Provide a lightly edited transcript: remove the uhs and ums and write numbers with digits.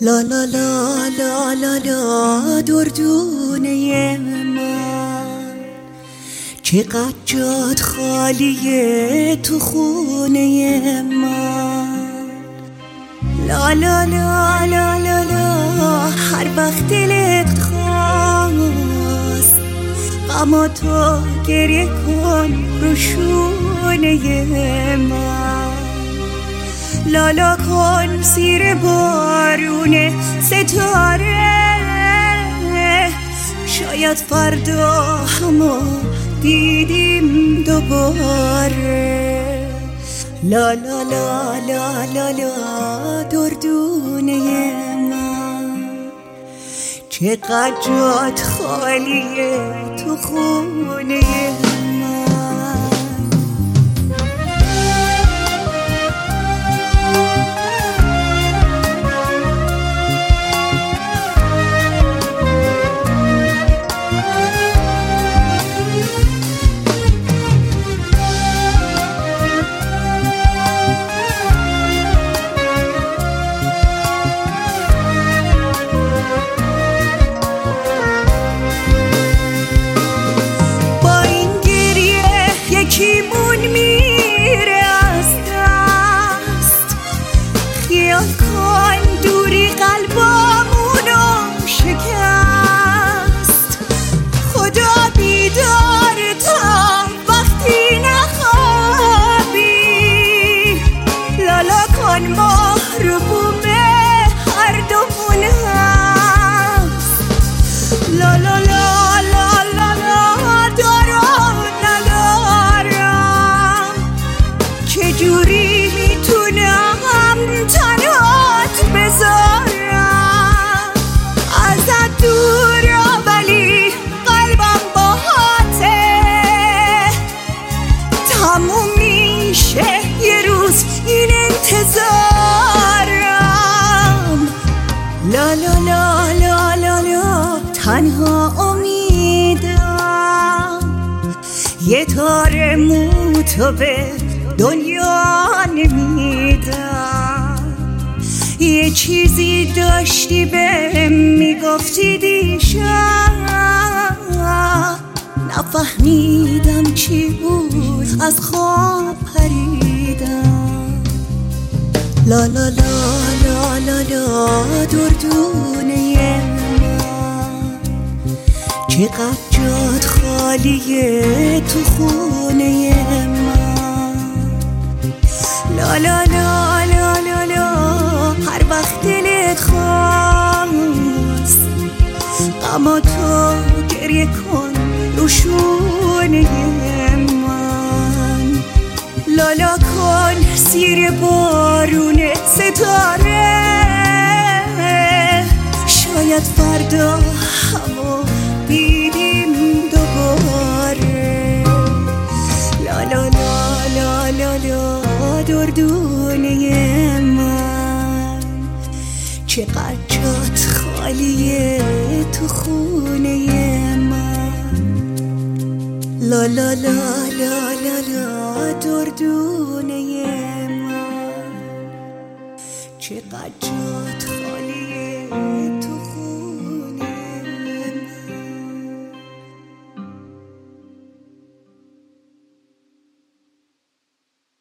لا لا لا لا لا لا دردونه من چقدر جات خالیه تو خونه من. لا لا لا لا لا لا هر وقت دلت خواست غم تو گریه کن رو شونه من. لالا کن زیر بارون ستاره شاید فردا همو دیدیم دوباره. لا لا لا لا لا لا دردونه من چقدر جات خالیه تو خونه من. یکیمون میره از دست خیال کن دوری قلبامونو شکست. خدا بیدار تا وقتی نخوابی لالا کن ما رو بومه هر دومون هست. لالا لا چجوری میتونم تنهات بذارم ازت دورم ولی قلبم باهاته. تموم میشه یه روز این انتظارم. لا لا لا لا لا لا تنها امیدم یه تار موتو به دنیا نمیدم. یه چیزی داشتی بهم میگفتی دیشب نفهمیدم چی بود از خواب پریدم. لا لا لا لا لا لا دردونه من چقدر جات خالیه تو خونه من. لا لا لا لا لا لا هر وقت دلت خواست غم تو گریه کن رو شونه من. لالا کن زیر بارون ستاره شاید فردا همو دیدیم دوباره. لا لا لا لا لا لا دردونه من چقدر جات خالیه تو خونه من. لا لا لا لا لا لا دردونه من چقدر جات خالیه